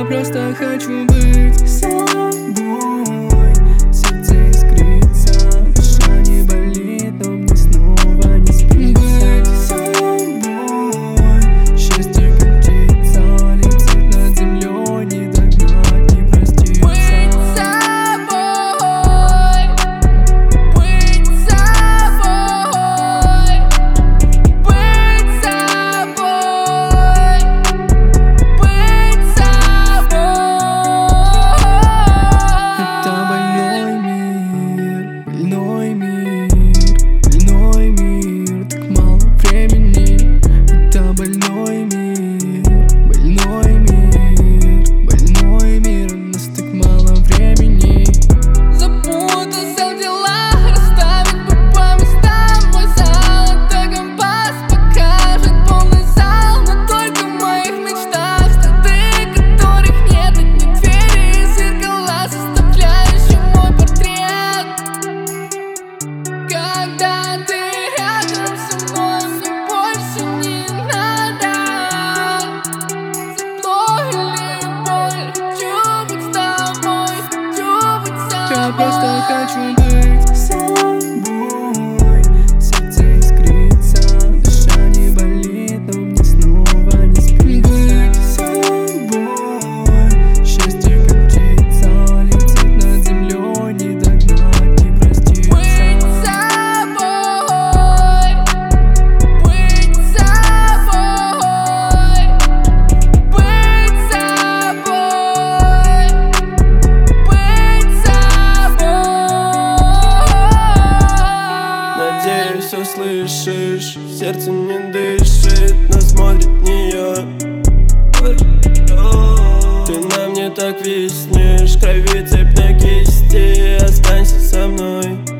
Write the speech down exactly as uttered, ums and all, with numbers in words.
просто хочу быть с собой. Сердце искрится, душа не болит, но мне снова не спится. Быть с собой, счастье как птица, летит над землей, не догнать, не проститься. Быть с собой, быть с собой, быть с собой, быть с собой. Это больной мир, больной мир, больной мир, так мало времени. Это больной мир, больной мир, больной мир, у нас так мало времени. Запутался в делах, расставить бы по местам. Мой золотой компас покажет полный зал, но только в моих мечтах стады, которых нет, одни двери и зеркала, составляющие мой портрет. Когда ты рядом со мной, мне больше не надо. Тепло или боль, хочу быть с тобой, хочу быть с тобой. Я просто хочу быть с собой. Сердце искрится, душа не болит, но мне снова не спится. Быть с собой, счастье как птица, летит над землей, не догнать, не проститься. Быть с собой, быть с собой, быть с собой, быть с собой. Надеюсь, услышишь, сердце не дышит, но смотрит в нее. Ты на мне так виснешь, крови цепь на кисти, останься со мной.